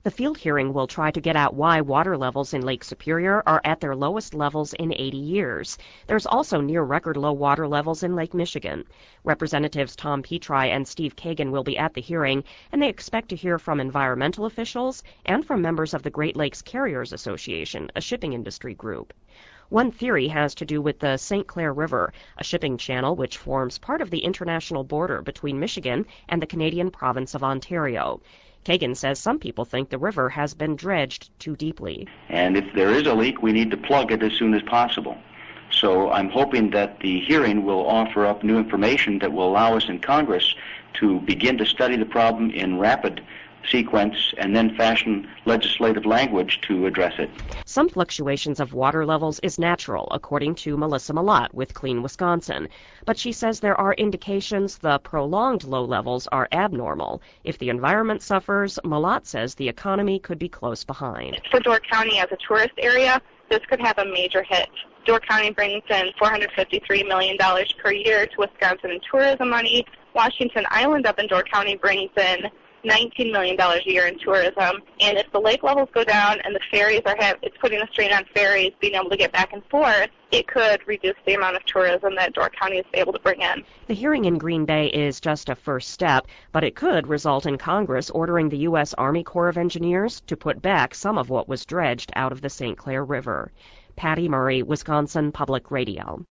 The field hearing will try to get at why water levels in Lake Superior are at their lowest levels in 80 years. There's also near record low water levels in Lake Michigan. Representatives Tom Petri and Steve Kagan will be at the hearing, and they expect to hear from environmental officials and from members of the Great Lakes Carriers Association, a shipping industry group. One theory has to do with the St. Clair River, a shipping channel which forms part of the international border between Michigan and the Canadian province of Ontario. Kagan says some people think the river has been dredged too deeply. And if there is a leak, we need to plug it as soon as possible. So I'm hoping that the hearing will offer up new information that will allow us in Congress to begin to study the problem in rapid sequence and then fashion legislative language to address it. Some fluctuations of water levels is natural, according to Melissa Malott with Clean Wisconsin. But she says there are indications the prolonged low levels are abnormal. If the environment suffers, Malott says the economy could be close behind. For Door County as a tourist area, this could have a major hit. Door County brings in $453 million per year to Wisconsin in tourism money. Washington Island up in Door County brings in $19 million a year in tourism, and if the lake levels go down and the ferries it's putting a strain on ferries being able to get back and forth, it could reduce the amount of tourism that Door County is able to bring in. The hearing in Green Bay is just a first step, but it could result in Congress ordering the U.S. Army Corps of Engineers to put back some of what was dredged out of the St. Clair River. Patty Murray, Wisconsin Public Radio.